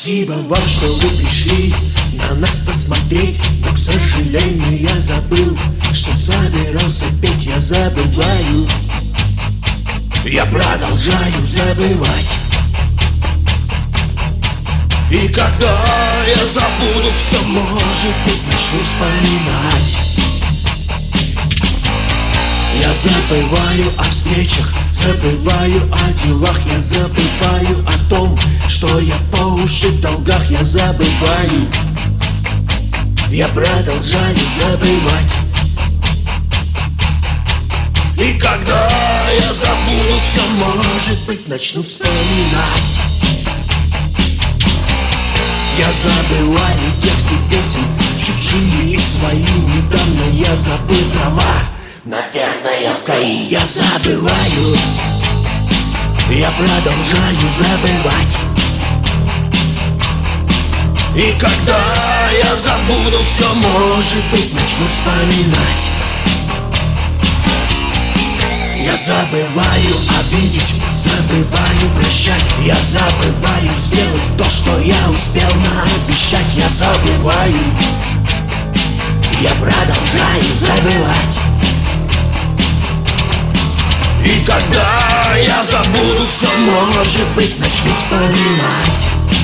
Спасибо вам, что вы пришли на нас посмотреть. Но, к сожалению, я забыл, что собирался петь. Я забываю, я продолжаю забывать. И когда я забуду все, может быть, начну вспоминать. Я забываю о встречах, забываю о делах. Я забываю о том, что я по уши в долгах. Я забываю, я продолжаю забывать. И когда я забуду все, может быть, начну вспоминать. Я забываю тексты песен, чужие и свои. Недавно я забыл права, наверное, в ГАИ. Я забываю, я продолжаю забывать. И когда я забуду все, может быть, начну вспоминать. Я забываю обидеть, забываю прощать. Я забываю сделать то, что я успел наобещать. Я забываю, я продолжаю забывать. И когда я забуду все, может быть, начну вспоминать.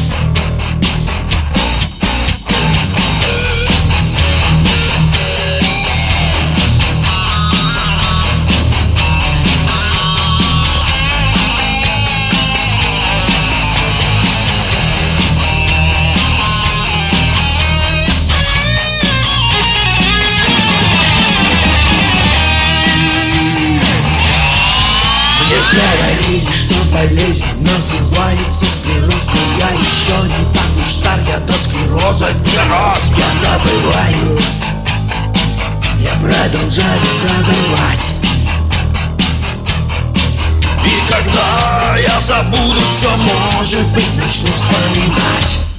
Говорили, что болезнь называется склероз. Но я еще не так уж стар, я до склероза не рос. Я забываю, я продолжаю забывать. И когда я забуду все, может быть, начну вспоминать.